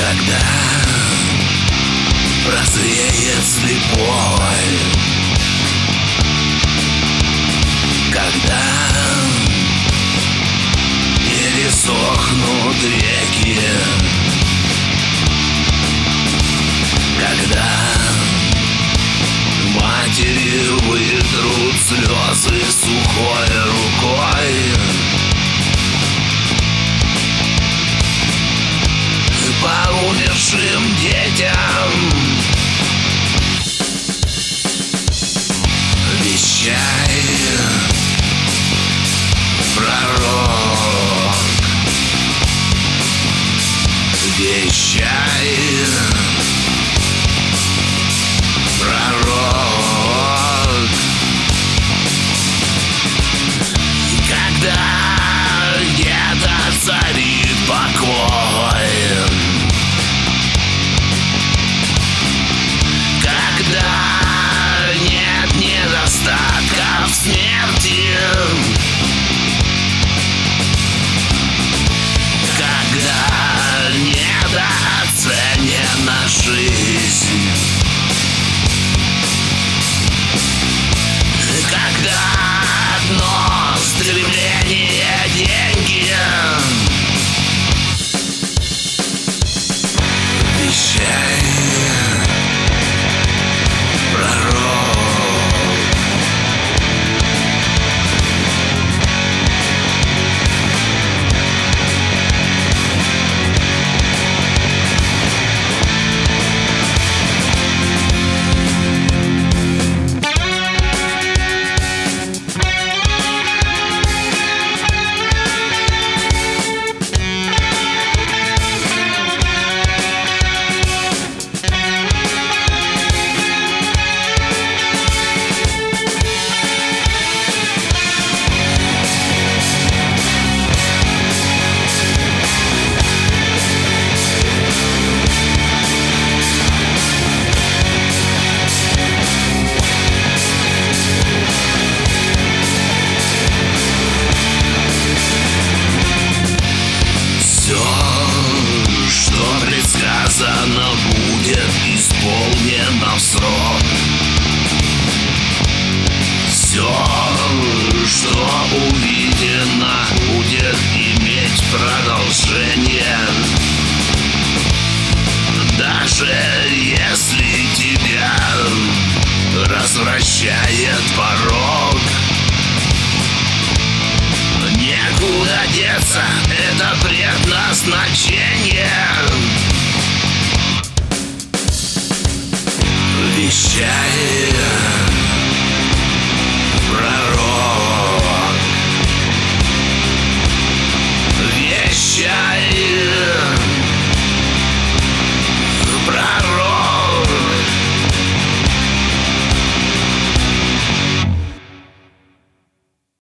Когда прозреет слепой, когда пересохнут реки, когда матери вытрут слезы сухой рукой, по умершим детям вещай, пророк, вещай, пророк. Когда где-то царит покой, когда нет недостатка в смерти, когда недооценена жизнь, когда одно стремление — деньги, вещай, предсказано будет исполнено в срок. Все, что увидено, будет иметь продолжение. Даже если тебя развращает порог, некуда деться, это предназначение. Вещай,